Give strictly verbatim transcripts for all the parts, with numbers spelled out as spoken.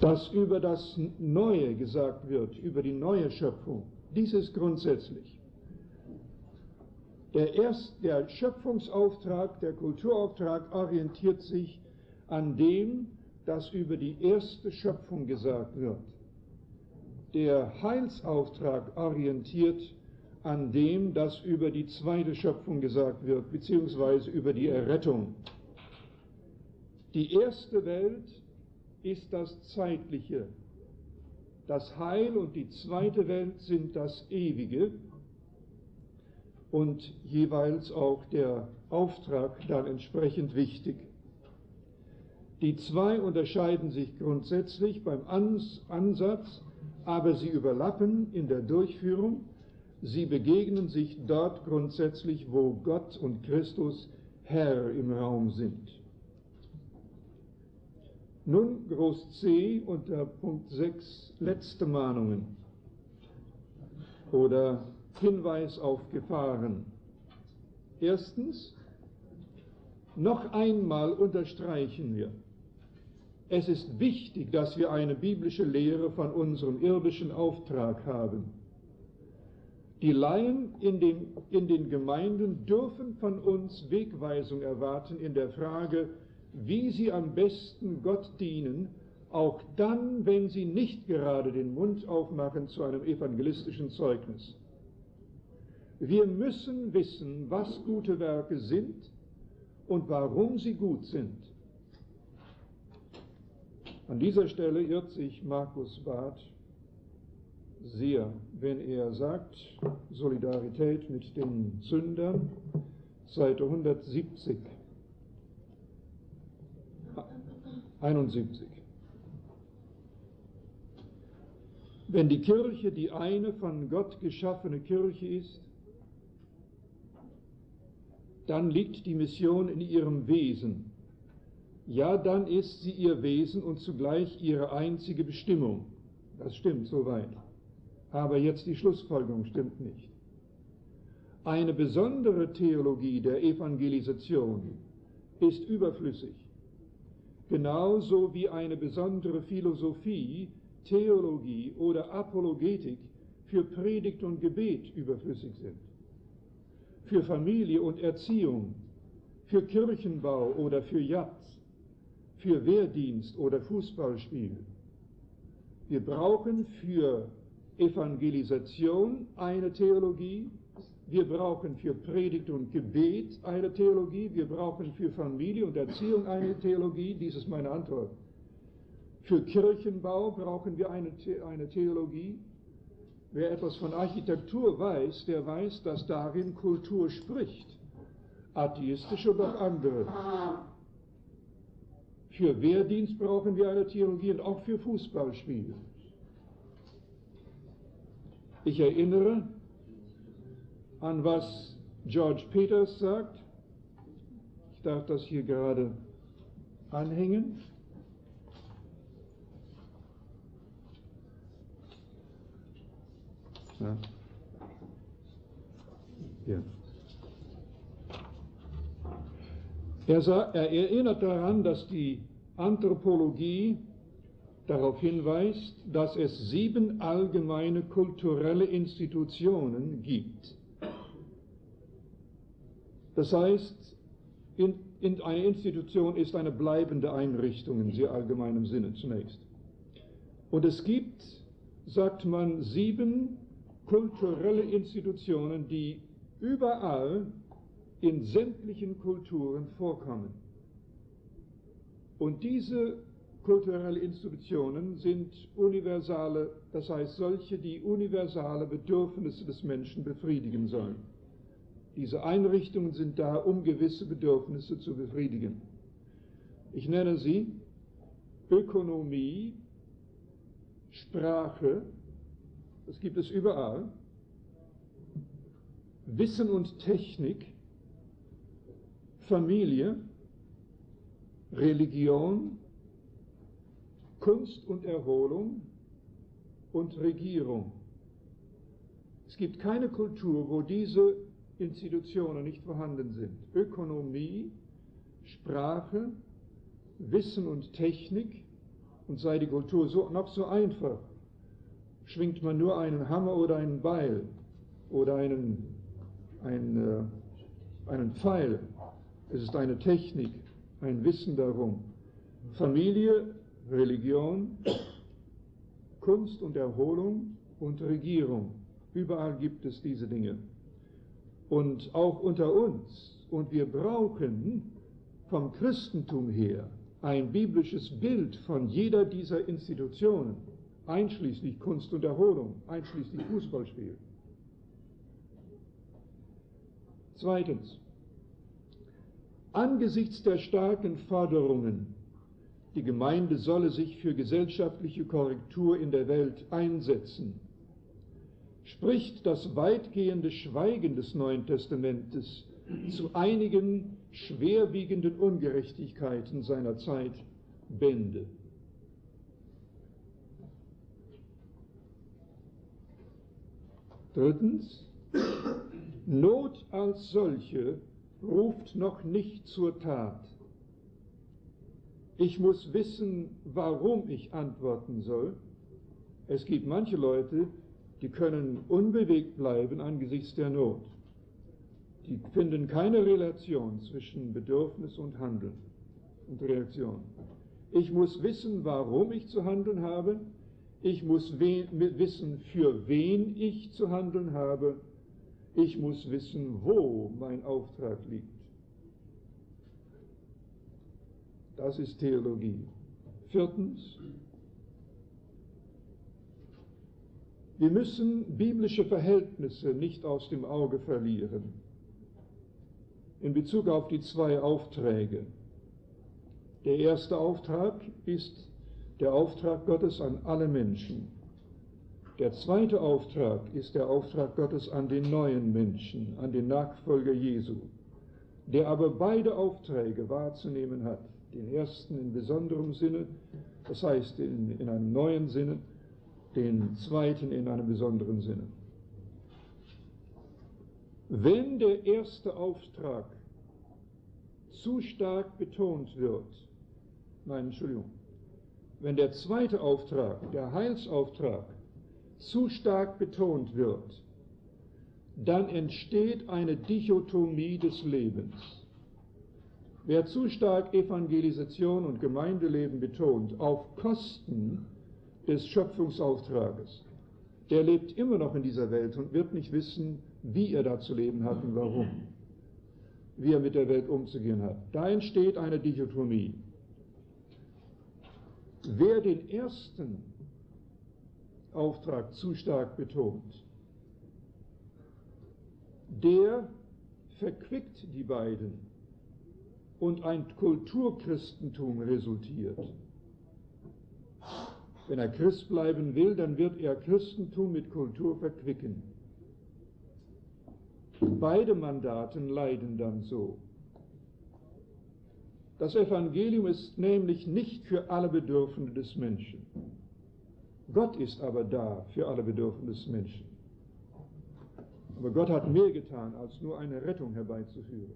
Dass über das Neue gesagt wird, über die neue Schöpfung, dies ist grundsätzlich. Der, erst, der Schöpfungsauftrag, der Kulturauftrag orientiert sich an dem, das über die erste Schöpfung gesagt wird. Der Heilsauftrag orientiert an dem, das über die zweite Schöpfung gesagt wird, beziehungsweise über die Errettung. Die erste Welt ist das Zeitliche. Das Heil und die zweite Welt sind das Ewige und jeweils auch der Auftrag dann entsprechend wichtig. Die zwei unterscheiden sich grundsätzlich beim Ansatz, aber sie überlappen in der Durchführung. Sie begegnen sich dort grundsätzlich, wo Gott und Christus Herr im Raum sind. Nun Groß C unter Punkt sechs, letzte Mahnungen oder Hinweis auf Gefahren. Erstens, noch einmal unterstreichen wir, es ist wichtig, dass wir eine biblische Lehre von unserem irdischen Auftrag haben. Die Laien in den, in den Gemeinden dürfen von uns Wegweisung erwarten in der Frage, wie sie am besten Gott dienen, auch dann, wenn sie nicht gerade den Mund aufmachen zu einem evangelistischen Zeugnis. Wir müssen wissen, was gute Werke sind und warum sie gut sind. An dieser Stelle irrt sich Markus Barth sehr, wenn er sagt, Solidarität mit den Sündern, Seite hundertsiebzig, einundsiebzig. Wenn die Kirche die eine von Gott geschaffene Kirche ist, dann liegt die Mission in ihrem Wesen. Ja, dann ist sie ihr Wesen und zugleich ihre einzige Bestimmung. Das stimmt soweit. Aber jetzt die Schlussfolgerung stimmt nicht. Eine besondere Theologie der Evangelisation ist überflüssig. Genauso wie eine besondere Philosophie, Theologie oder Apologetik für Predigt und Gebet überflüssig sind. Für Familie und Erziehung, für Kirchenbau oder für Yacht, für Wehrdienst oder Fußballspiel. Wir brauchen für Evangelisation eine Theologie, wir brauchen für Predigt und Gebet eine Theologie, wir brauchen für Familie und Erziehung eine Theologie, dies ist meine Antwort. Für Kirchenbau brauchen wir eine, The- eine Theologie. Wer etwas von Architektur weiß, der weiß, dass darin Kultur spricht, atheistisch oder andere. Für Wehrdienst brauchen wir eine Theologie und auch für Fußballspiele. Ich erinnere an was George Peters sagt. Ich darf das hier gerade anhängen. Ja. Hier. Er, sagt, er erinnert daran, dass die Anthropologie darauf hinweist, dass es sieben allgemeine kulturelle Institutionen gibt. Das heißt, in, in eine Institution ist eine bleibende Einrichtung in sehr allgemeinem Sinne zunächst. Und es gibt, sagt man, sieben kulturelle Institutionen, die überall in sämtlichen Kulturen vorkommen. Und diese kulturelle Institutionen sind universale, das heißt solche, die universale Bedürfnisse des Menschen befriedigen sollen. Diese Einrichtungen sind da, um gewisse Bedürfnisse zu befriedigen. Ich nenne sie Ökonomie, Sprache, das gibt es überall, Wissen und Technik, Familie, Religion, Kunst und Erholung und Regierung. Es gibt keine Kultur, wo diese Institutionen nicht vorhanden sind. Ökonomie, Sprache, Wissen und Technik, und sei die Kultur so, noch so einfach, schwingt man nur einen Hammer oder einen Beil oder einen, ein, äh, einen Pfeil. Es ist eine Technik, ein Wissen darum. Familie, Religion, Kunst und Erholung und Regierung. Überall gibt es diese Dinge. Und auch unter uns. Und wir brauchen vom Christentum her ein biblisches Bild von jeder dieser Institutionen, einschließlich Kunst und Erholung, einschließlich Fußballspiel. Zweitens, angesichts der starken Forderungen, die Gemeinde solle sich für gesellschaftliche Korrektur in der Welt einsetzen, spricht das weitgehende Schweigen des Neuen Testamentes zu einigen schwerwiegenden Ungerechtigkeiten seiner Zeit Bände. Drittens, Not als solche ruft noch nicht zur Tat. Ich muss wissen, warum ich antworten soll. Es gibt manche Leute, die können unbewegt bleiben angesichts der Not. Die finden keine Relation zwischen Bedürfnis und Handeln und Reaktion. Ich muss wissen, warum ich zu handeln habe. Ich muss wissen, für wen ich zu handeln habe. Ich muss wissen, wo mein Auftrag liegt. Das ist Theologie. Viertens, wir müssen biblische Verhältnisse nicht aus dem Auge verlieren. In Bezug auf die zwei Aufträge. Der erste Auftrag ist der Auftrag Gottes an alle Menschen. Der zweite Auftrag ist der Auftrag Gottes an den neuen Menschen, an den Nachfolger Jesu, der aber beide Aufträge wahrzunehmen hat. Den ersten in besonderem Sinne, das heißt in, in einem neuen Sinne, den zweiten in einem besonderen Sinne. Wenn der erste Auftrag zu stark betont wird, nein, Entschuldigung, wenn der zweite Auftrag, der Heilsauftrag, zu stark betont wird, dann entsteht eine Dichotomie des Lebens. Wer zu stark Evangelisation und Gemeindeleben betont, auf Kosten des Schöpfungsauftrages, der lebt immer noch in dieser Welt und wird nicht wissen, wie er da zu leben hat und warum, wie er mit der Welt umzugehen hat. Da entsteht eine Dichotomie. Wer den ersten Auftrag zu stark betont, der verquickt die beiden und ein Kulturchristentum resultiert. Wenn er Christ bleiben will, dann wird er Christentum mit Kultur verquicken. Beide Mandaten leiden dann so. Das Evangelium ist nämlich nicht für alle Bedürfnisse des Menschen. Gott ist aber da für alle Bedürfnisse des Menschen. Aber Gott hat mehr getan, als nur eine Rettung herbeizuführen.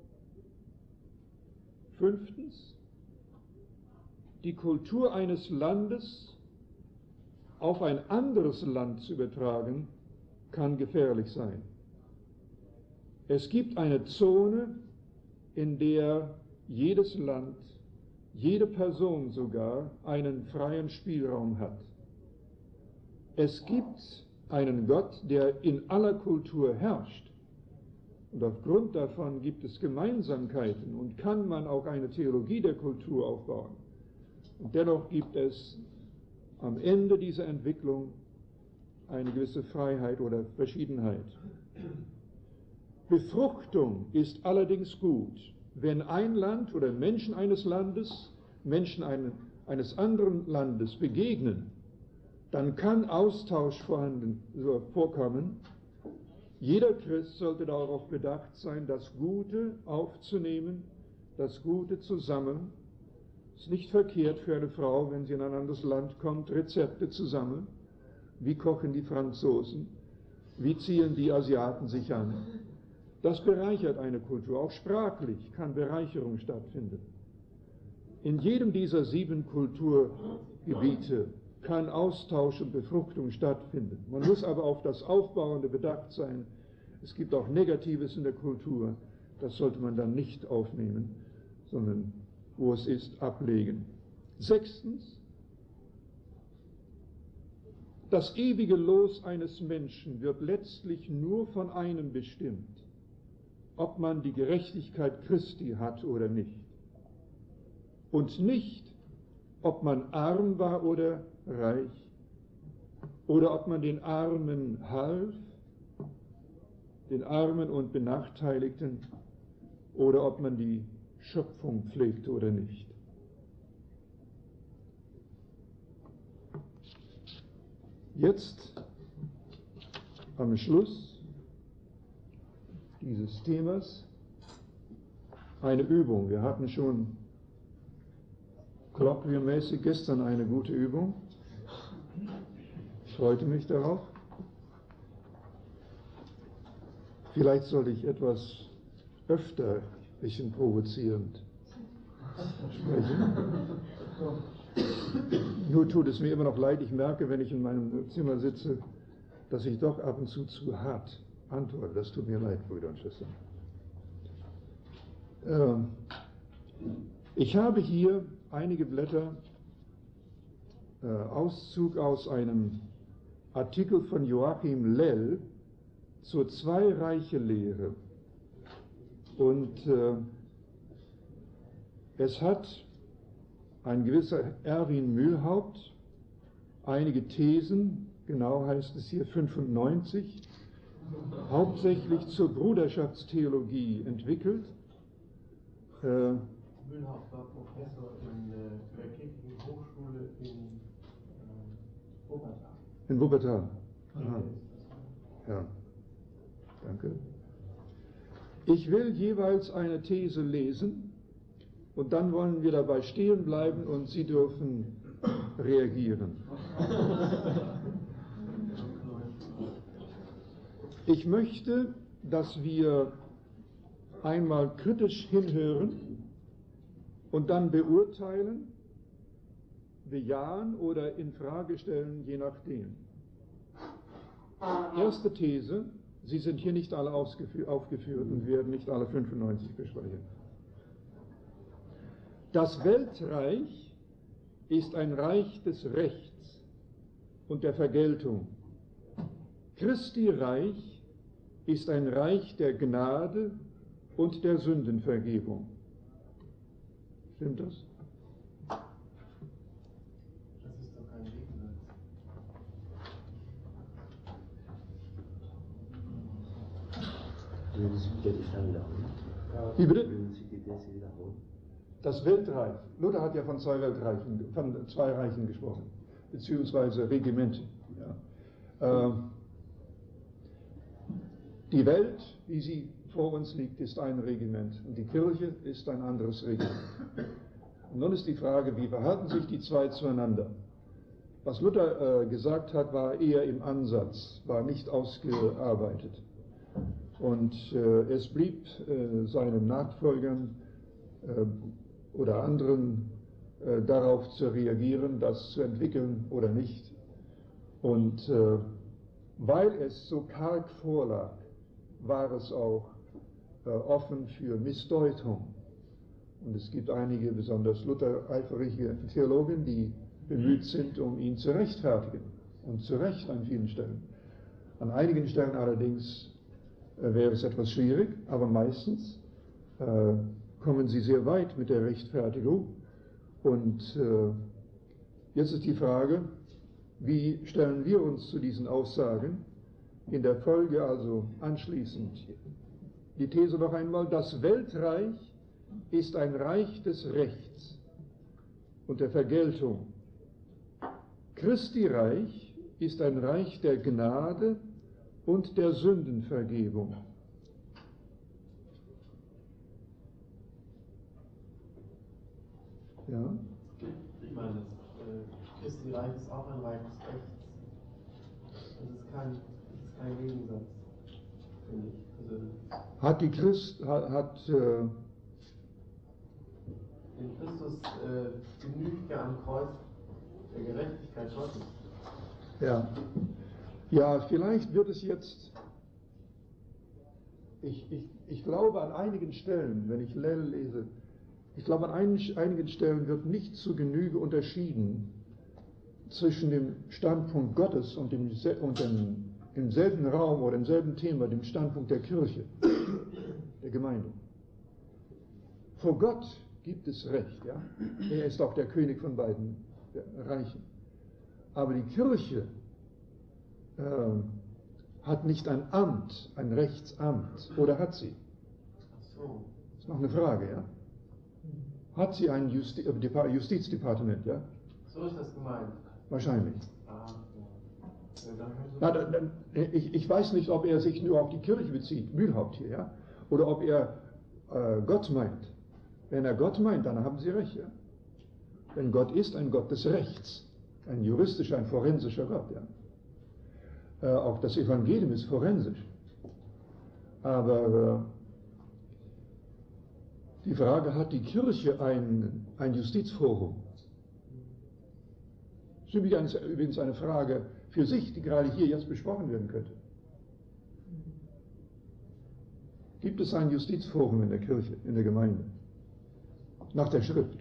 Fünftens, die Kultur eines Landes auf ein anderes Land zu übertragen, kann gefährlich sein. Es gibt eine Zone, in der jedes Land, jede Person sogar einen freien Spielraum hat. Es gibt einen Gott, der in aller Kultur herrscht. Und aufgrund davon gibt es Gemeinsamkeiten und kann man auch eine Theologie der Kultur aufbauen. Und dennoch gibt es am Ende dieser Entwicklung eine gewisse Freiheit oder Verschiedenheit. Befruchtung ist allerdings gut, wenn ein Land oder Menschen eines Landes, Menschen einen, eines anderen Landes begegnen, dann kann Austausch vorhanden, so vorkommen. Jeder Christ sollte darauf bedacht sein, das Gute aufzunehmen, das Gute zu sammeln. Es ist nicht verkehrt für eine Frau, wenn sie in ein anderes Land kommt, Rezepte zu sammeln. Wie kochen die Franzosen? Wie ziehen die Asiaten sich an? Das bereichert eine Kultur. Auch sprachlich kann Bereicherung stattfinden. In jedem dieser sieben Kulturgebiete kann Austausch und Befruchtung stattfinden. Man muss aber auf das Aufbauende bedacht sein. Es gibt auch Negatives in der Kultur. Das sollte man dann nicht aufnehmen, sondern wo es ist, ablegen. Sechstens, das ewige Los eines Menschen wird letztlich nur von einem bestimmt, ob man die Gerechtigkeit Christi hat oder nicht. Und nicht, ob man arm war oder reich, oder ob man den Armen half, den Armen und Benachteiligten, oder ob man die Schöpfung pflegte oder nicht. Jetzt am Schluss dieses Themas eine Übung. Wir hatten schon kolloquienmäßig gestern eine gute Übung. Ich freute mich darauf. Vielleicht sollte ich etwas öfter, ein bisschen provozierend sprechen. Nur tut es mir immer noch leid, ich merke, wenn ich in meinem Zimmer sitze, dass ich doch ab und zu zu hart antworte. Das tut mir leid, Brüder und Schwestern. Ähm, ich habe hier einige Blätter, äh, Auszug aus einem Artikel von Joachim Lell zur Zwei-Reiche-Lehre. Und äh, es hat ein gewisser Erwin Mühlhaupt einige Thesen, genau heißt es hier fünfundneunzig, hauptsächlich zur Bruderschaftstheologie entwickelt. Äh, Mühlhaupt war Professor in äh, der Kirchlichen Hochschule in äh, Wuppertal. In Wuppertal. Aha. Ja, danke. Ich will jeweils eine These lesen und dann wollen wir dabei stehen bleiben und Sie dürfen reagieren. Ich möchte, dass wir einmal kritisch hinhören und dann beurteilen, bejahen oder in Frage stellen, je nachdem. Erste These, sie sind hier nicht alle aufgeführt und werden nicht alle fünfundneunzig besprechen. Das Weltreich ist ein Reich des Rechts und der Vergeltung. Christi Reich ist ein Reich der Gnade und der Sündenvergebung. Stimmt das? Das ist doch kein Gegensatz. Würden Sie bitte die Frage wiederholen? Wie bitte? Würden Sie die These wiederholen? Das Weltreich. Luther hat ja von zwei Weltreichen, von zwei Reichen gesprochen, beziehungsweise Regimente. Ja. Äh, die Welt, wie sie vor uns liegt, ist ein Regiment und die Kirche ist ein anderes Regiment. Und nun ist die Frage, wie verhalten sich die zwei zueinander? Was Luther äh, gesagt hat, war eher im Ansatz, war nicht ausgearbeitet. Und äh, es blieb äh, seinen Nachfolgern äh, oder anderen äh, darauf zu reagieren, das zu entwickeln oder nicht. Und äh, weil es so karg vorlag, war es auch äh, offen für Missdeutung. Und es gibt einige besonders luthereifrige Theologen, die bemüht sind, um ihn zu rechtfertigen. Und zu Recht an vielen Stellen. An einigen Stellen allerdings äh, wäre es etwas schwierig, aber meistens äh, kommen sie sehr weit mit der Rechtfertigung. Und äh, jetzt ist die Frage, wie stellen wir uns zu diesen Aussagen? In der Folge also anschließend die These noch einmal, das Weltreich ist ein Reich des Rechts und der Vergeltung. Christi Reich ist ein Reich der Gnade und der Sündenvergebung. Ja? Ich meine, das äh, Christi Reich ist auch ein Reich des Rechts. Das ist kein, das ist kein Gegensatz, finde ich persönlich. Hat die Christ, hat, hat äh, In Christus äh, genügt ja am Kreuz der Gerechtigkeit Gottes. Ja. Ja, vielleicht wird es jetzt, ich, ich, ich glaube an einigen Stellen, wenn ich Lell lese, ich glaube an einigen, einigen Stellen wird nicht zu Genüge unterschieden zwischen dem Standpunkt Gottes und dem, und dem im selben Raum oder im selben Thema, dem Standpunkt der Kirche, der Gemeinde. Vor Gott gibt es Recht, ja. Er ist auch der König von beiden Reichen. Aber die Kirche äh, hat nicht ein Amt, ein Rechtsamt, oder hat sie? Ach so. Das ist noch eine Frage, ja. Hat sie ein Justi Justizdepartement, ja? So ist das gemeint. Wahrscheinlich. Ah, ja. Ja, dann Na, dann, dann, ich, ich weiß nicht, ob er sich nur auf die Kirche bezieht, Mühlhaupt hier, ja, oder ob er äh, Gott meint. Wenn er Gott meint, dann haben Sie recht, ja. Denn Gott ist ein Gott des Rechts, ein juristischer, ein forensischer Gott, ja. Äh, auch das Evangelium ist forensisch. Aber äh, die Frage, hat die Kirche ein, ein Justizforum? Das ist übrigens eine Frage für sich, die gerade hier jetzt besprochen werden könnte. Gibt es ein Justizforum in der Kirche, in der Gemeinde? Nach der Schrift.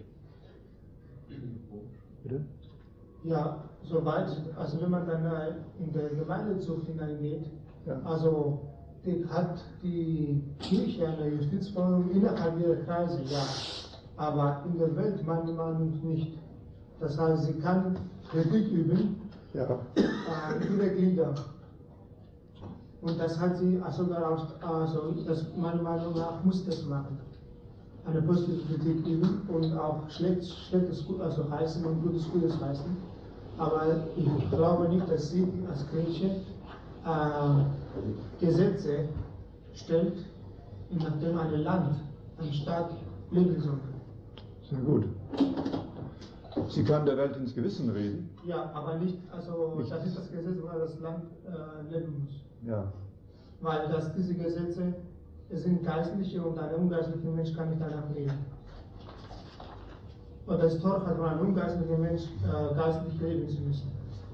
Bitte? Ja, soweit, also wenn man dann in der Gemeindezucht hineingeht, ja. Also die, hat die Kirche ein Justizforum innerhalb ihrer Kreise, ja. Aber in der Welt meiner Meinung nach nicht. Das heißt, sie kann Kritik üben, ja. äh, ihre Glieder. Und das hat sie sogar auch, also das meiner Meinung nach muss das machen. Eine positive Kritik üben und auch schlecht, schlechtes gut, also heißen und gutes Gutes heißen. Aber ich glaube nicht, dass sie als Kirche äh, Gesetze stellt, nachdem ein Land, ein Staat leben soll. Sehr gut. Sie kann der Welt ins Gewissen reden. Ja, aber nicht, also nicht. Das ist das Gesetz, wo das Land äh, leben muss. Ja. Weil das, diese Gesetze sind geistliche und ein ungeistlicher Mensch kann nicht danach leben. Und das Tor hat ein ungeistlicher Mensch äh, geistlich leben zu müssen.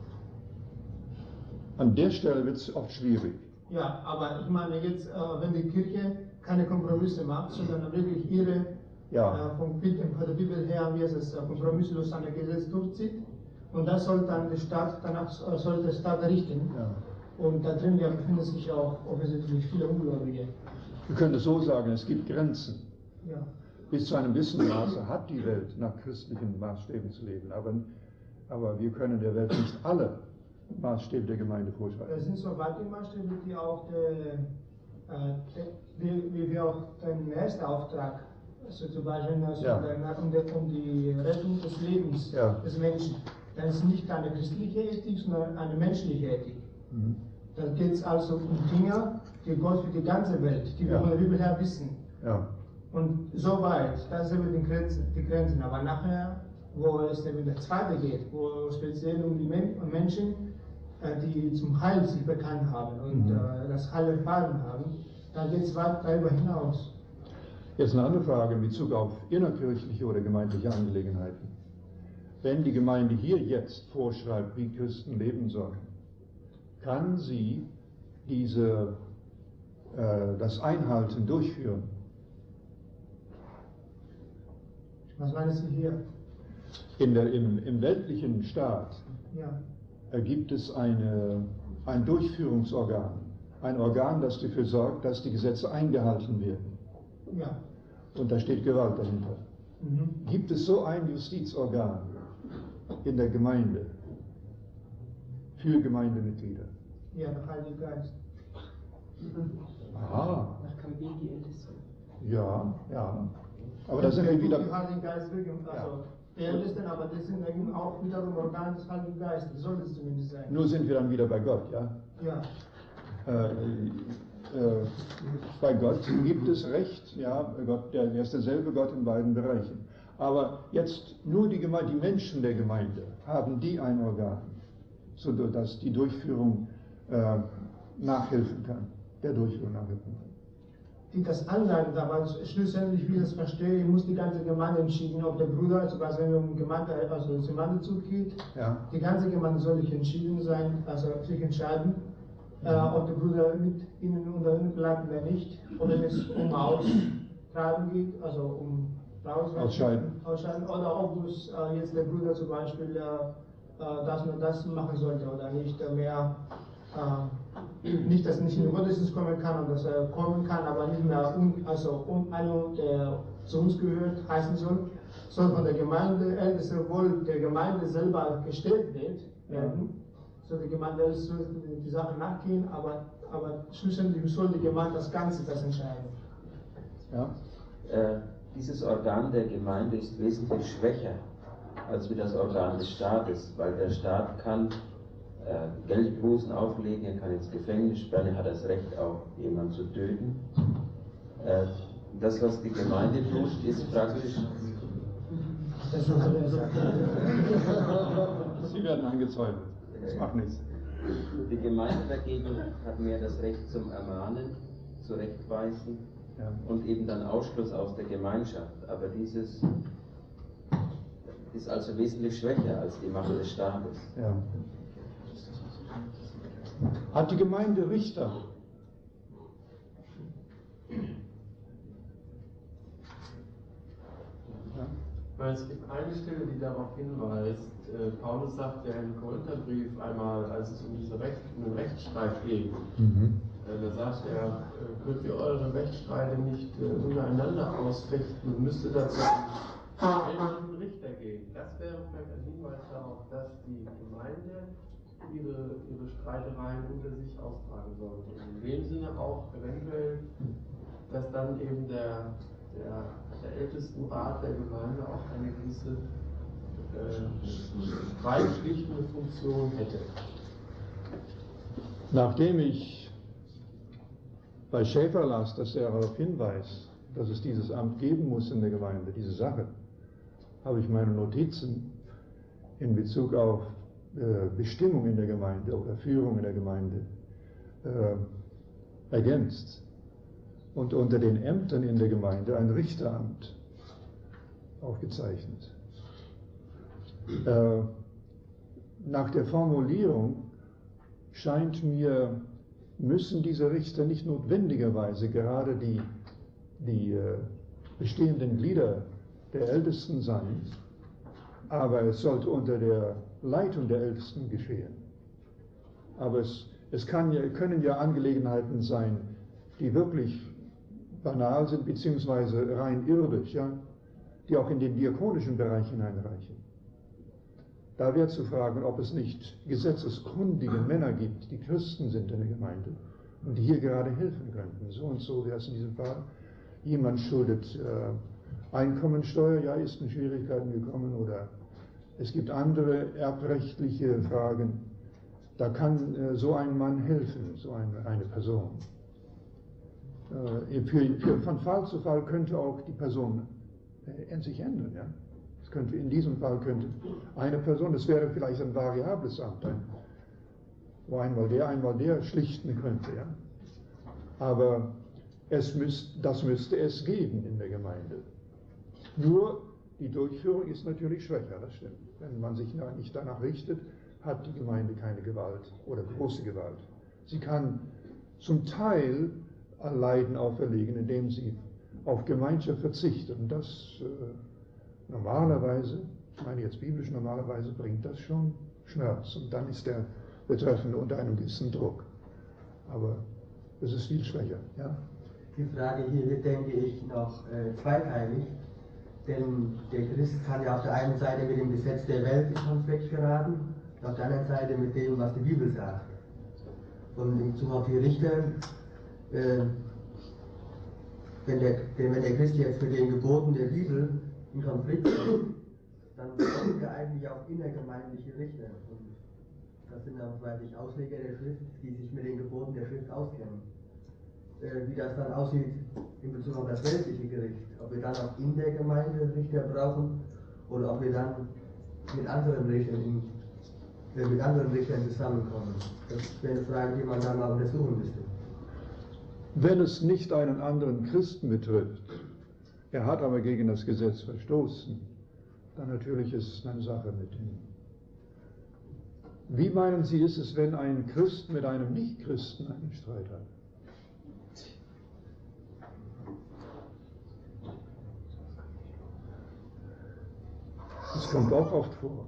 An der Stelle wird es oft schwierig. Ja, aber ich meine jetzt, äh, wenn die Kirche keine Kompromisse macht, sondern wirklich ihre ja. äh, vom Bild, von der Bibel her, wie es ist, äh, kompromisslos ein Gesetz durchzieht, und das soll dann der Staat, danach äh, soll der Staat richten. Ja. Und da drin ja, befinden sich auch offensichtlich viele Ungläubige. Wir können es so sagen, es gibt Grenzen. Ja. Bis zu einem gewissen Maße hat die Welt nach christlichen Maßstäben zu leben, aber, aber wir können der Welt nicht alle Maßstäbe der Gemeinde vorschreiben. Das sind so weit die Maßstäbe, die auch, der, äh, die, wie wir auch den ersten Auftrag, also zum Beispiel also ja. um, die, um die Rettung des Lebens ja. des Menschen. Das ist nicht eine christliche Ethik, sondern eine menschliche Ethik. Mhm. Da geht es also um Dinge, die Gott für die ganze Welt, die wir ja. von der Bibel her wissen. Ja. Und so weit, das sind die Grenzen, die Grenzen. Aber nachher, wo es dann wieder zweite geht, wo speziell um die Men Menschen, äh, die zum Heil sich bekannt haben und mhm. äh, das Heil erfahren haben, da geht es weit darüber hinaus. Jetzt eine andere Frage in Bezug auf innerkirchliche oder gemeindliche Angelegenheiten. Wenn die Gemeinde hier jetzt vorschreibt, wie Christen leben sollen, kann sie diese, äh, das Einhalten durchführen? Was meinen Sie hier? In der, im, Im weltlichen Staat ja. äh, gibt es eine, ein Durchführungsorgan, ein Organ, das dafür sorgt, dass die Gesetze eingehalten werden. Ja. Und da steht Gewalt dahinter. Mhm. Gibt es so ein Justizorgan in der Gemeinde für Gemeindemitglieder? Ja, der Heilige Geist. Aha. Nach K B die Ältesten. Ja, ja. Aber da sind wir wieder. Der Heilige Geist wirken, also ja. die Ältesten, aber das sind eben auch wiederum Organ des Heiligen Geistes, soll es zumindest sein. Nur sind wir dann wieder bei Gott, ja? Ja. Äh, äh, bei Gott gibt es Recht, ja, Gott, der, der ist derselbe Gott in beiden Bereichen. Aber jetzt nur die, Gemeinde, die Menschen der Gemeinde, haben die ein Organ, sodass die Durchführung äh, nachhelfen kann, der Durchführung nachhelfen kann. die das anleiten, aber schlussendlich, wie ich das verstehe, muss die ganze Gemeinde entschieden, ob der Bruder, also wenn es um Gemeinde, also Gemeindezug geht, ja. Die ganze Gemeinde soll sich entschieden sein, also sich entscheiden, mhm. äh, ob der Bruder mit ihnen oder ihnen bleibt oder nicht, oder wenn es um Austreiben geht, also um Ausscheiden. Ausscheiden, oder ob es äh, jetzt der Bruder zum Beispiel äh, dass man das machen sollte oder nicht äh, mehr. Äh, nicht, dass nicht in den Gottesdienst kommen kann und dass er kommen kann, aber nicht mehr un, also un, einer, der zu uns gehört, heißen soll, soll von der Gemeinde Älteste wohl der Gemeinde selber gestellt werden. So die Gemeinde Älteste soll die Sache nachgehen, aber, aber schlussendlich soll die Gemeinde das Ganze das entscheiden. Ja. Äh, dieses Organ der Gemeinde ist wesentlich schwächer als wie das Organ des Staates, weil der Staat kann Geldbußen auflegen, er kann ins Gefängnis sperren, er hat das Recht auch, jemanden zu töten. Das, was die Gemeinde tut, ist praktisch... Sie werden angezweifelt. Das macht nichts. Die Gemeinde dagegen hat mehr das Recht zum Ermahnen, zurechtweisen ja. Und eben dann Ausschluss aus der Gemeinschaft. Aber dieses ist also wesentlich schwächer als die Macht des Staates. Ja. Hat die Gemeinde Richter? Weil es gibt eine Stelle, die darauf hinweist, äh, Paulus sagt ja im Korintherbrief einmal, als es um, diese Recht, um den Rechtsstreit geht, mhm. äh, da sagt er, äh, könnt ihr eure Rechtsstreite nicht äh, untereinander ausfechten und müsste dazu einen Richter gehen. Das wäre vielleicht ein Hinweis darauf, dass die Gemeinde ihre, ihre Streitereien unter sich austragen sollte. Und in dem Sinne auch eventuell, dass dann eben der, der, der Ältestenrat der Gemeinde auch eine gewisse äh, streitschlichtende Funktion hätte. Nachdem ich bei Schäfer las, dass er darauf hinweist, dass es dieses Amt geben muss in der Gemeinde, diese Sache, habe ich meine Notizen in Bezug auf äh, Bestimmung in der Gemeinde oder Führung in der Gemeinde äh, ergänzt und unter den Ämtern in der Gemeinde ein Richteramt aufgezeichnet. Äh, nach der Formulierung scheint mir, müssen diese Richter nicht notwendigerweise gerade die, die äh, bestehenden Glieder der Ältesten sein, aber es sollte unter der Leitung der Ältesten geschehen. Aber es, es kann ja, können ja Angelegenheiten sein, die wirklich banal sind, beziehungsweise rein irdisch, ja, die auch in den diakonischen Bereich hineinreichen. Da wäre zu fragen, ob es nicht gesetzeskundige Männer gibt, die Christen sind in der Gemeinde und die hier gerade helfen könnten. So und so wäre es in diesem Fall. Jemand schuldet äh, Einkommensteuer, ja, ist in Schwierigkeiten gekommen, oder es gibt andere erbrechtliche Fragen. Da kann äh, so ein Mann helfen, so eine, eine Person. Äh, für, für, von Fall zu Fall könnte auch die Person äh, sich ändern. Ja? Es könnte, in diesem Fall könnte eine Person, das wäre vielleicht ein variables Amt, ein, wo einmal der, einmal der schlichten könnte. Ja? Aber es müsst, das müsste es geben in der Gemeinde. Nur die Durchführung ist natürlich schwächer, das stimmt. Wenn man sich nicht danach richtet, hat die Gemeinde keine Gewalt oder große Gewalt. Sie kann zum Teil Leiden auferlegen, indem sie auf Gemeinschaft verzichtet. Und das äh, normalerweise, ich meine jetzt biblisch normalerweise, bringt das schon Schmerz. Und dann ist der Betreffende unter einem gewissen Druck. Aber es ist viel schwächer. Ja? Die Frage hier wird, denke ich, noch äh, zweiteilig. Denn der Christ kann ja auf der einen Seite mit dem Gesetz der Welt in Konflikt geraten, und auf der anderen Seite mit dem, was die Bibel sagt. Und im Bezug auf die Richter, äh, wenn, der, wenn der Christ jetzt mit den Geboten der Bibel in Konflikt ist, dann kommen wir eigentlich auf innergemeindliche Richter. Und das sind dann, weiß ich, Ausleger der Schrift, die sich mit den Geboten der Schrift auskennen. Wie das dann aussieht in Bezug auf das weltliche Gericht, ob wir dann auch in der Gemeinde Richter brauchen oder ob wir dann mit anderen Richtern, in, äh, mit anderen Richtern zusammenkommen. Das wäre eine Frage, die man dann mal untersuchen müsste. wenn es nicht einen anderen Christen betrifft, er hat aber gegen das Gesetz verstoßen, dann natürlich ist es eine Sache mit ihm. Wie meinen Sie, ist es, wenn ein Christ mit einem Nichtchristen einen Streit hat? Das kommt auch oft vor.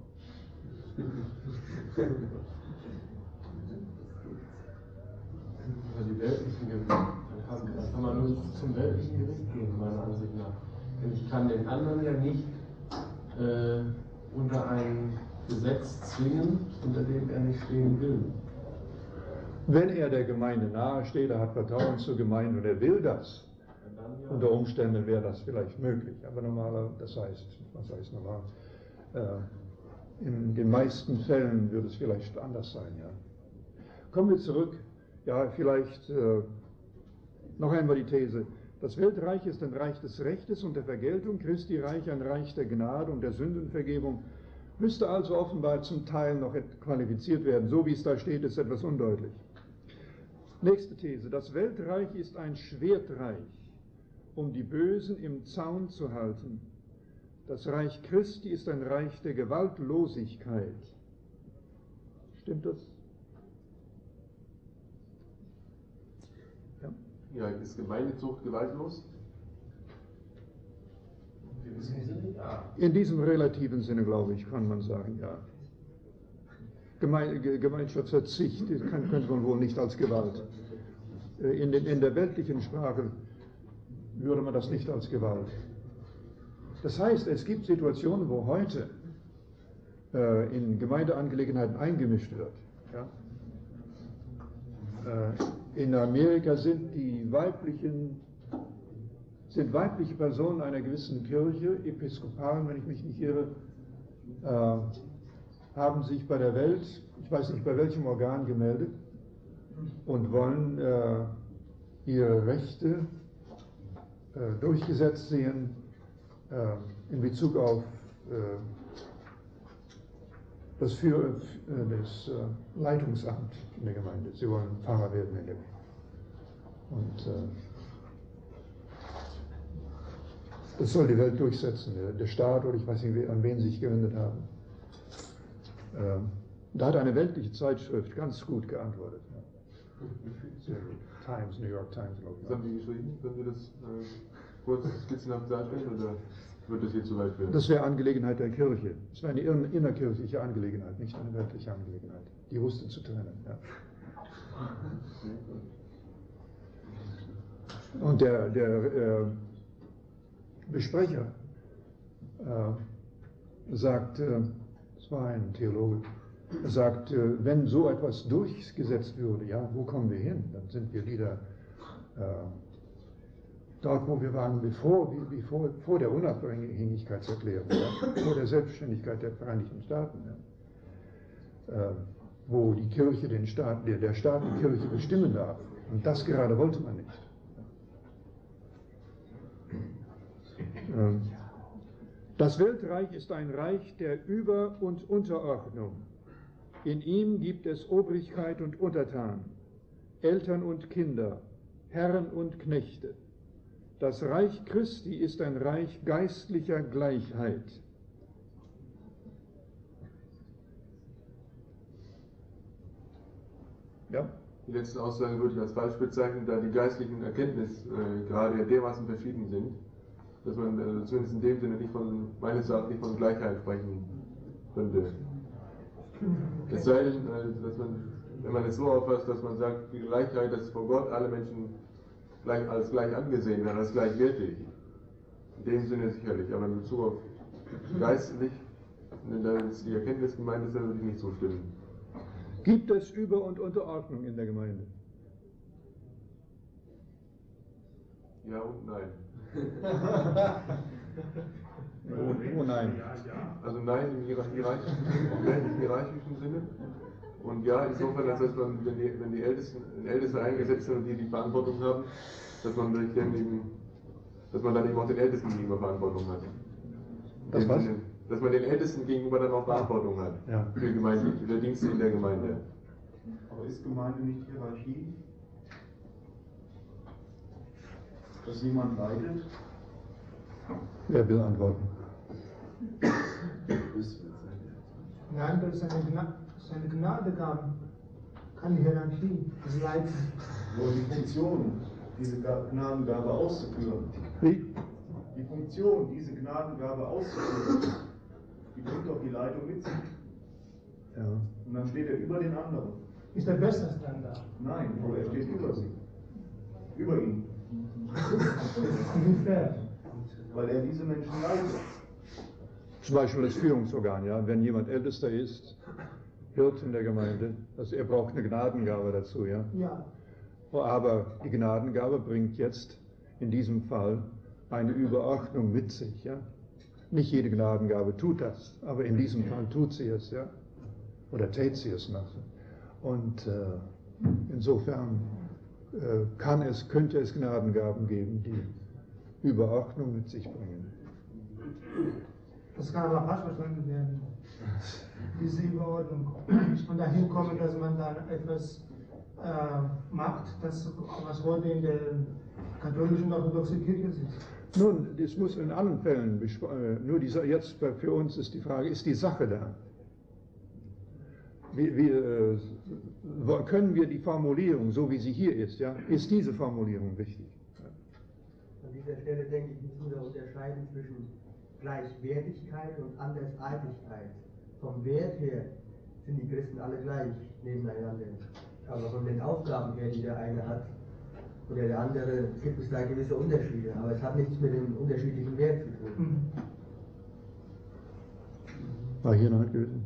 Die weltlichen Gerichte, dann kann man nur zum weltlichen Gericht gehen, meiner Ansicht nach. Denn ich kann den anderen ja nicht äh, unter ein Gesetz zwingen, unter dem er nicht stehen will. Wenn er der Gemeinde nahe steht, er hat Vertrauen zur Gemeinde und er will das, ja, dann, ja. Unter Umständen wäre das vielleicht möglich. Aber normaler, das heißt, was heißt normal? Äh, in den meisten Fällen wird es vielleicht anders sein. Ja. Kommen wir zurück. Ja, vielleicht äh, noch einmal die These. Das Weltreich ist ein Reich des Rechtes und der Vergeltung, Christi Reich ein Reich der Gnade und der Sündenvergebung. Müsste also offenbar zum Teil noch qualifiziert werden. So wie es da steht, ist etwas undeutlich. Nächste These. Das Weltreich ist ein Schwertreich, um die Bösen im Zaun zu halten. Das Reich Christi ist ein Reich der Gewaltlosigkeit. Stimmt das? Ja, ist Gemeindezucht gewaltlos? In diesem relativen Sinne, glaube ich, kann man sagen, ja. Geme Gemeinschaftsverzicht kann, könnte man wohl nicht als Gewalt. In, den, in der weltlichen Sprache würde man das nicht als Gewalt. Das heißt, es gibt Situationen, wo heute äh, in Gemeindeangelegenheiten eingemischt wird. Ja? Äh, in Amerika sind die weiblichen, sind weibliche Personen einer gewissen Kirche, Episkopalen, wenn ich mich nicht irre, äh, haben sich bei der Welt, ich weiß nicht bei welchem Organ, gemeldet und wollen äh, ihre Rechte äh, durchgesetzt sehen äh, in Bezug auf äh, das, für, äh, das äh, Leitungsamt in der Gemeinde. Sie wollen Pfarrer werden in der Gemeinde. Und äh, das soll die Welt durchsetzen, der, der Staat oder ich weiß nicht, an wen sie sich gewendet haben. Äh, da hat eine weltliche Zeitschrift ganz gut geantwortet. Ja. Sehr gut. Times, New York Times, glaube ich. Was haben die geschrieben? Können Sie das äh, kurz skizzenhaft darstellen oder wird das hier zu weit führen? Das wäre Angelegenheit der Kirche. Das wäre eine innerkirchliche Angelegenheit, nicht eine weltliche Angelegenheit. Die wusste zu trennen. Ja. Und der, der äh, Besprecher äh, sagt, äh, das war ein Theologe, er sagt, äh, wenn so etwas durchgesetzt würde, ja, wo kommen wir hin? Dann sind wir wieder äh, dort, wo wir waren, bevor, wie, wie vor, vor der Unabhängigkeitserklärung, ja, vor der Selbstständigkeit der Vereinigten Staaten, ja, äh, wo die Kirche den Staat, der, der Staat die Kirche bestimmen darf. Und das gerade wollte man nicht. Ähm, das Weltreich ist ein Reich der Über- und Unterordnung. In ihm gibt es Obrigkeit und Untertan, Eltern und Kinder, Herren und Knechte. Das Reich Christi ist ein Reich geistlicher Gleichheit. Ja? Die letzte Aussage würde ich als falsch bezeichnen, da die geistlichen Erkenntnisgrade äh, ja dermaßen verschieden sind, dass man äh, zumindest in dem Sinne nicht von, meines Erachtens nicht von Gleichheit sprechen könnte. Es sei denn, äh, dass man, wenn man es so aufasst, dass man sagt, die Gleichheit, dass vor Gott alle Menschen gleich, als gleich angesehen werden, als gleichwertig. In dem Sinne sicherlich, aber in Bezug auf geistlich, wenn da die Erkenntnis gemeint ist, dann würde ich nicht so stimmen. Gibt es Über- und Unterordnung in der Gemeinde? Ja und nein. oh, oh nein. Also nein im hierarchischen, im hierarchischen Sinne. Und ja, insofern, dass man, wenn die, wenn die Ältesten, Älteste eingesetzt sind und die die Verantwortung haben, dass man, durch den eben, dass man dann eben auch den Ältesten gegenüber Verantwortung hat. Das was? Sinne, dass man den Ältesten gegenüber dann auch Verantwortung hat. Ja. Für die Gemeinde, für die Dienste in der Gemeinde. Aber ist Gemeinde nicht Hierarchie? dass jemand leidet? Wer will antworten? Nein, das ist eine, Gna eine Gnadegabe, keine Hierarchie, das Leiden. Nur die Funktion, diese Gnadengabe auszuführen. Wie? Die Funktion, diese Gnadengabe auszuführen, die bringt doch die Leitung mit sich. Ja. Und dann steht er über den anderen. Ist er besser als der andere? Nein, aber er steht über sie. Über ihn. Inwiefern? Weil er diese Menschen leitet. Zum Beispiel das Führungsorgan, ja, wenn jemand Ältester ist, Hirt in der Gemeinde, also er braucht eine Gnadengabe dazu, ja. Ja. Aber die Gnadengabe bringt jetzt in diesem Fall eine Überordnung mit sich, ja. Nicht jede Gnadengabe tut das, aber in diesem Fall tut sie es, ja. Oder tät sie es noch. Und äh, insofern äh, kann es, könnte es Gnadengaben geben, die Überordnung mit sich bringen. Das kann aber falsch verstanden werden, diese Überordnung. Und dahin kommen, dass man dann etwas äh, macht, das, was heute in der katholischen orthodoxen Kirche ist. Nun, das muss in allen Fällen, äh, nur dieser, jetzt für uns ist die Frage, ist die Sache da? Wie, wie, äh, können wir die Formulierung, so wie sie hier ist, ja, ist diese Formulierung richtig? An dieser Stelle, denke ich, müssen wir unterscheiden zwischen Gleichwertigkeit und Andersartigkeit. Vom Wert her sind die Christen alle gleich nebeneinander. Aber von den Aufgaben her, die der eine hat oder der andere, gibt es da gewisse Unterschiede. Aber es hat nichts mit dem unterschiedlichen Wert zu tun. War hier noch nicht gewesen?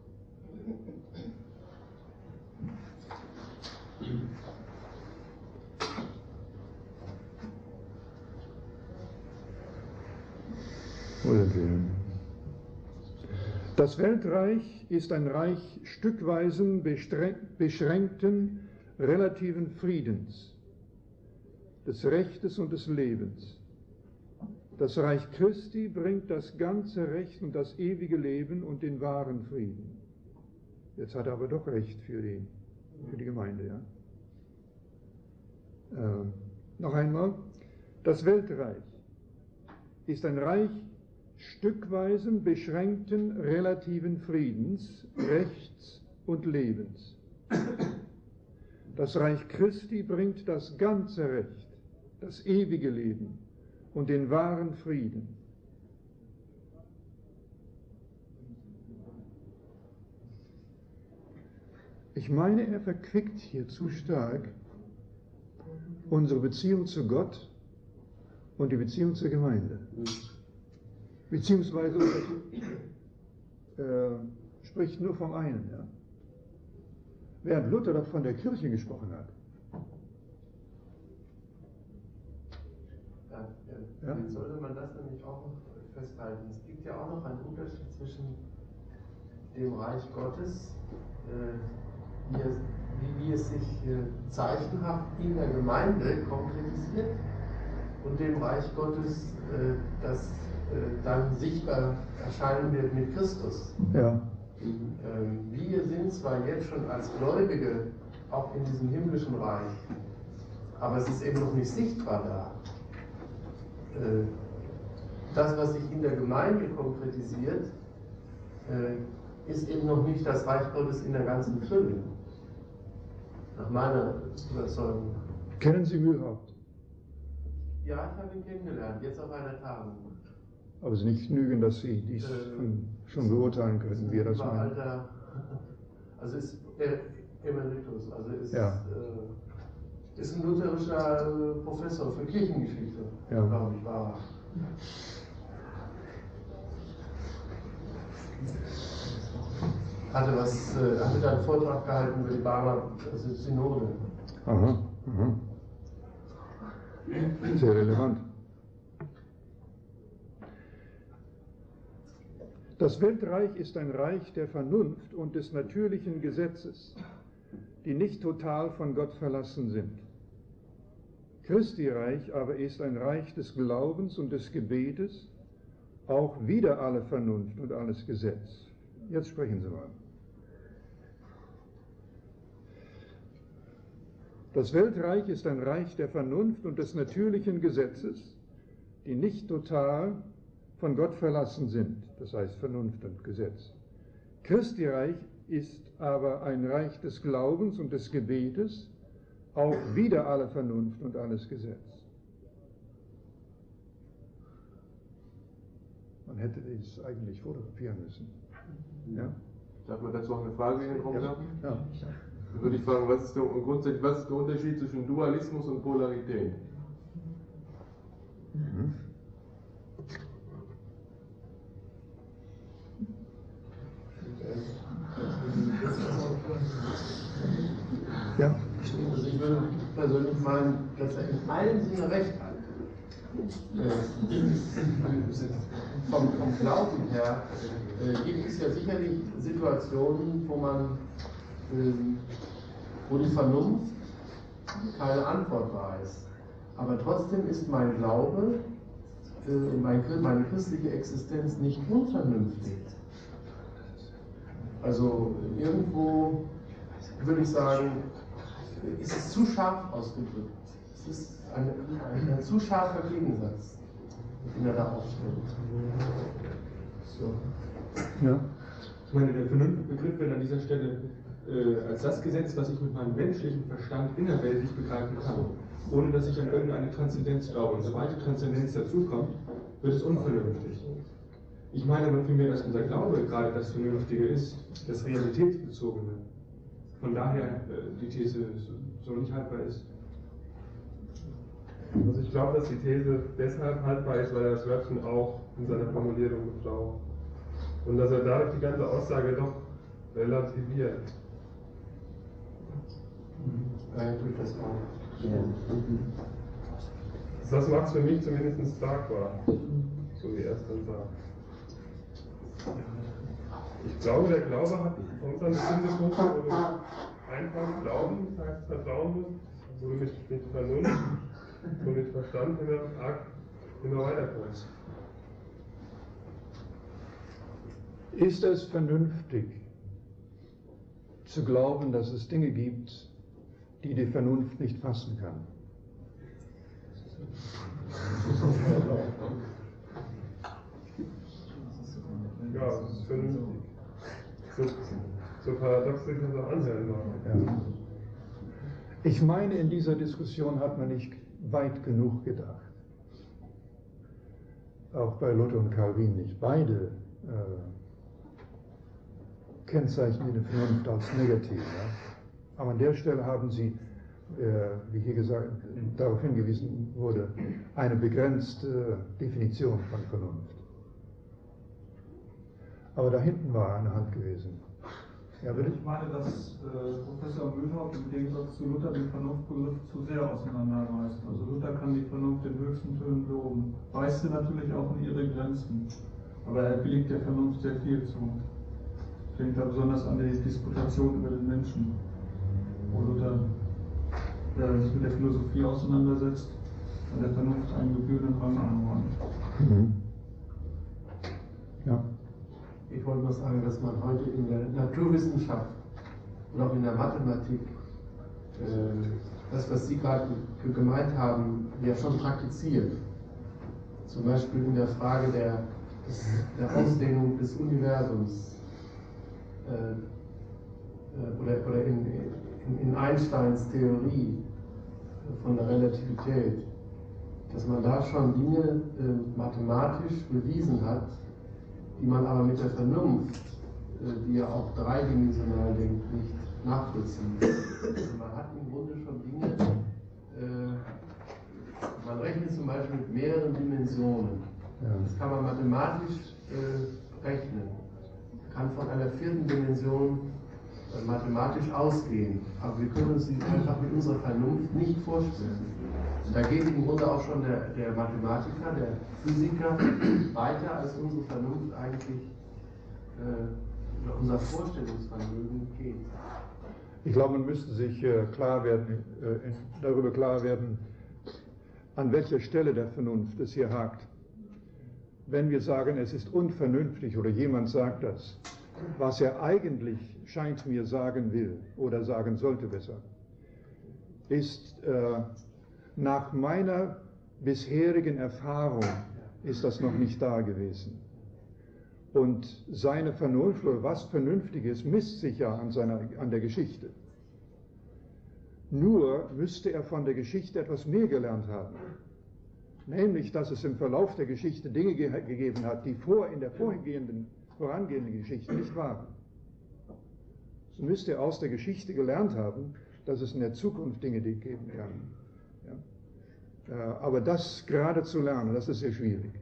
Das Weltreich ist ein Reich stückweisen, beschränkten, relativen Friedens, des Rechtes und des Lebens. Das Reich Christi bringt das ganze Recht und das ewige Leben und den wahren Frieden. Jetzt hat er aber doch Recht für die, für die Gemeinde, ja. Äh, noch einmal, das Weltreich ist ein Reich stückweisen, beschränkten, relativen Friedens, Rechts und Lebens. Das Reich Christi bringt das ganze Recht, das ewige Leben und den wahren Frieden. Ich meine, er verquickt hier zu stark unsere Beziehung zu Gott und die Beziehung zur Gemeinde. Beziehungsweise äh, spricht nur vom einen. Ja. Während Luther doch von der Kirche gesprochen hat. Ja, ja. Ja? Jetzt sollte man das nämlich auch noch festhalten. Es gibt ja auch noch einen Unterschied zwischen dem Reich Gottes, äh, wie, es, wie, wie es sich äh, zeichenhaft in der Gemeinde konkretisiert, und dem Reich Gottes, äh, das dann sichtbar erscheinen wird mit Christus. Ja. Wir sind zwar jetzt schon als Gläubige auch in diesem himmlischen Reich, aber es ist eben noch nicht sichtbar da. Das, was sich in der Gemeinde konkretisiert, ist eben noch nicht das Reich Gottes in der ganzen Fülle. Nach meiner Überzeugung. Kennen Sie Mühlhaupt? Ja, ich habe ihn kennengelernt, jetzt auf einer Tagung. Aber es ist nicht genügend, dass Sie dies äh, schon beurteilen können, wie er das meint. Also ist Emeritus, also ist, ja. äh, ist ein lutherischer äh, Professor für Kirchengeschichte, ja. glaube ich, war. Hatte was, äh, hatte da einen Vortrag gehalten über die Barmer also Synode. Aha, aha. Sehr relevant. Das Weltreich ist ein Reich der Vernunft und des natürlichen Gesetzes, die nicht total von Gott verlassen sind. Christi Reich aber ist ein Reich des Glaubens und des Gebetes, auch wider alle Vernunft und alles Gesetz. Jetzt sprechen Sie mal. Das Weltreich ist ein Reich der Vernunft und des natürlichen Gesetzes, die nicht total von Gott verlassen sind, das heißt Vernunft und Gesetz. Christi Reich ist aber ein Reich des Glaubens und des Gebetes, auch wider alle Vernunft und alles Gesetz. Man hätte dies eigentlich fotografieren müssen. Ja? Darf man dazu auch eine Frage in den Raum werfen? Ja. Ja. Dann würde ich fragen, was ist, der, grundsätzlich, was ist der Unterschied zwischen Dualismus und Polarität? Mhm. Ja. Also ich würde persönlich meinen, dass er in einem Sinne recht hat. Äh, vom, vom Glauben her äh, gibt es ja sicherlich Situationen, wo man, äh, wo die Vernunft keine Antwort weiß. Aber trotzdem ist mein Glaube, äh, mein, meine christliche Existenz nicht unvernünftig. Also irgendwo würde ich sagen, ist es zu scharf ausgedrückt. Es ist ein, ein, ein zu scharfer Gegensatz, den er da aufstellt. So. Ja. Ich meine, der Vernunftbegriff wird an dieser Stelle äh, als das gesetzt, was ich mit meinem menschlichen Verstand innerweltlich begreifen kann, ohne dass ich an irgendeine Transzendenz glaube. Und sobald die Transzendenz dazukommt, wird es unvernünftig. Ich meine aber vielmehr, dass unser Glaube gerade das Vernünftige ist, das Realitätsbezogene. Von daher äh, die These so nicht haltbar ist. Also ich glaube, dass die These deshalb haltbar ist, weil er das Wörtchen auch in seiner Formulierung gebraucht. Und dass er dadurch die ganze Aussage doch relativiert. Ja, tut das auch. Ja. Das macht es für mich zumindest tragbar, so wie er es dann sagt. Ich glaube, der Glaube hat uns an bestimmte Punkte, wo du einfach glauben, das heißt vertrauen musst, wo du mit, mit Vernunft und mit Verstand immer, arg, immer weiterkommst. Ist es vernünftig, zu glauben, dass es Dinge gibt, die die Vernunft nicht fassen kann? Ja, das ist vernünftig. So, so paradox sich das auch anhören mag. Ja. Ich meine, in dieser Diskussion hat man nicht weit genug gedacht. Auch bei Luther und Calvin nicht. Beide äh, kennzeichnen die Vernunft als negativ. Ja? Aber an der Stelle haben sie, äh, wie hier gesagt, darauf hingewiesen wurde, eine begrenzte Definition von Vernunft. Aber da hinten war eine Hand gewesen. Ja, bitte? Ich meine, dass äh, Professor Mühlhoff im Gegensatz zu Luther den Vernunftbegriff zu sehr auseinanderreißt. Also Luther kann die Vernunft in höchsten Tönen loben, weist sie natürlich auch in ihre Grenzen. Aber er billigt der Vernunft sehr viel zu. Ich denke da besonders an die Disputation über den Menschen, wo Luther, der sich mit der Philosophie auseinandersetzt, an der Vernunft einen gebührenden Rang anräumt. Mhm. Ja. Ich wollte nur sagen, dass man heute in der Naturwissenschaft und auch in der Mathematik äh, das, was Sie gerade gemeint haben, ja schon praktiziert. Zum Beispiel in der Frage der, des, der Ausdehnung des Universums äh, äh, oder, oder in, in, in Einsteins Theorie von der Relativität, dass man da schon Dinge äh, mathematisch bewiesen hat, die man aber mit der Vernunft, die ja auch dreidimensional denkt, nicht nachvollziehen kann. Also man hat im Grunde schon Dinge, äh, man rechnet zum Beispiel mit mehreren Dimensionen. Das kann man mathematisch äh, rechnen. Man kann von einer vierten Dimension äh, mathematisch ausgehen, aber wir können uns die einfach mit unserer Vernunft nicht vorstellen. Und da geht im Grunde auch schon der, der Mathematiker, der Physiker weiter, als unsere Vernunft eigentlich, äh, oder unser Vorstellungsvermögen geht. Ich glaube, man müsste sich äh, klar werden, äh, darüber klar werden, an welcher Stelle der Vernunft es hier hakt. Wenn wir sagen, es ist unvernünftig oder jemand sagt das, was er eigentlich, scheint mir, sagen will oder sagen sollte besser, ist äh, nach meiner bisherigen Erfahrung ist das noch nicht da gewesen. Und seine Vernunft, was vernünftig ist, misst sich ja an, seiner, an der Geschichte. Nur müsste er von der Geschichte etwas mehr gelernt haben. Nämlich, dass es im Verlauf der Geschichte Dinge ge gegeben hat, die vor, in der vorgehenden, vorangehenden Geschichte nicht waren. So müsste er aus der Geschichte gelernt haben, dass es in der Zukunft Dinge geben kann. Ja? Aber das gerade zu lernen, das ist sehr schwierig.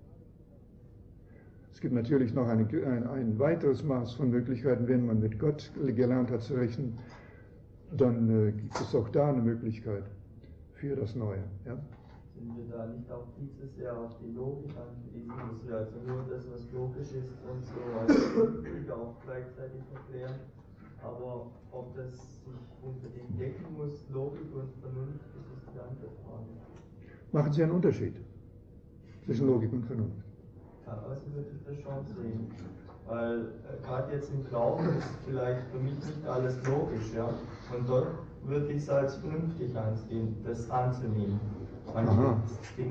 Es gibt natürlich noch eine, ein, ein weiteres Maß von Möglichkeiten. Wenn man mit Gott gelernt hat zu rechnen, dann äh, gibt es auch da eine Möglichkeit für das Neue. Ja? Sind wir da nicht auch viel zu sehr auf die Logik angewiesen, dass wir also nur das, was logisch ist und so als vernünftig auch gleichzeitig erklären, aber ob das sich unter dem decken muss, Logik und Vernunft, das ist die andere Frage. Machen Sie einen Unterschied zwischen Logik und Vernunft? Also würde ich das schon sehen, weil äh, gerade jetzt im Glauben ist vielleicht für mich nicht alles logisch, ja, und dort würde ich es als vernünftig ansehen, das anzunehmen, manche Dinge.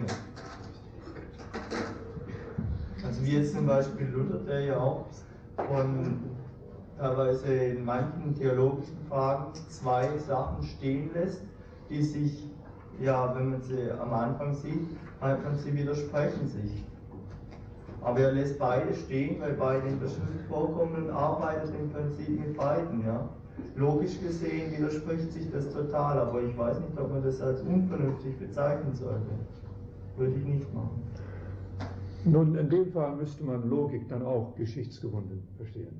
Also wie jetzt zum Beispiel Luther, der ja auch von teilweise in manchen theologischen Fragen zwei Sachen stehen lässt, die sich, ja, wenn man sie am Anfang sieht, einfach sie widersprechen sich. Aber er lässt beide stehen, weil beide in der Schrift vorkommen und arbeitet im Prinzip mit beiden. Ja? Logisch gesehen widerspricht sich das total, aber ich weiß nicht, ob man das als unvernünftig bezeichnen sollte. Würde ich nicht machen. Nun, in dem Fall müsste man Logik dann auch geschichtsgebunden verstehen.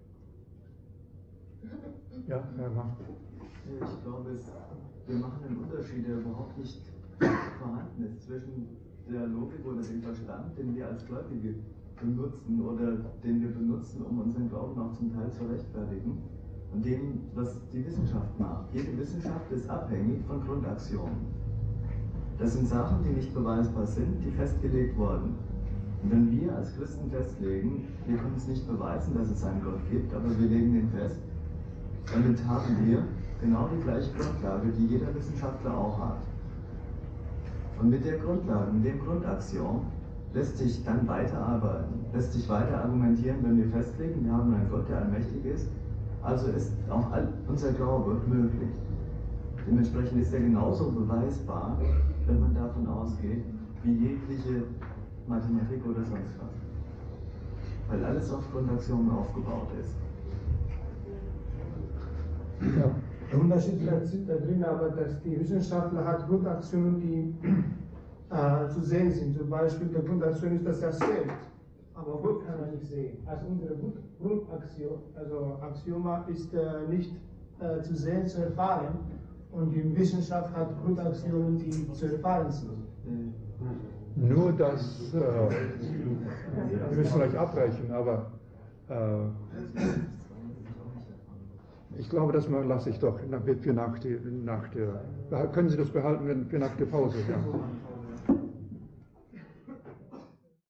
Ja, Herr Mann. Ich glaube, es, wir machen einen Unterschied, der überhaupt nicht vorhanden ist zwischen der Logik oder dem Verstand, den wir als Gläubige benutzen oder den wir benutzen, um unseren Glauben auch zum Teil zu rechtfertigen, und dem, was die Wissenschaft macht. Jede Wissenschaft ist abhängig von Grundaxiomen. Das sind Sachen, die nicht beweisbar sind, die festgelegt wurden. Und wenn wir als Christen festlegen, wir können es nicht beweisen, dass es einen Gott gibt, aber wir legen den fest, damit haben wir genau die gleiche Grundlage, die jeder Wissenschaftler auch hat. Und mit der Grundlage, mit dem Grundaxiom lässt sich dann weiterarbeiten, lässt sich weiter argumentieren, wenn wir festlegen, wir haben einen Gott, der allmächtig ist, also ist auch all, unser Glaube möglich. Dementsprechend ist er genauso beweisbar, wenn man davon ausgeht, wie jegliche Mathematik oder sonst was. Weil alles auf Grundaxiomen aufgebaut ist. Ja. Der Unterschied liegt da drin, aber dass die Wissenschaftler hat Grundaktionen, die äh, zu sehen sind. Zum Beispiel der Grundaktion ist, dass er zählt, aber Gott kann er nicht sehen. Also unsere Grundaxiom, also Axioma ist äh, nicht äh, zu sehen, zu erfahren, und die Wissenschaft hat Grundaktionen, die zu erfahren sind. Nur das, äh, wir müssen gleich abbrechen, aber äh, ich glaube, das lasse ich doch für nach, die, nach der. Können Sie das behalten für nach der Pause? Ja.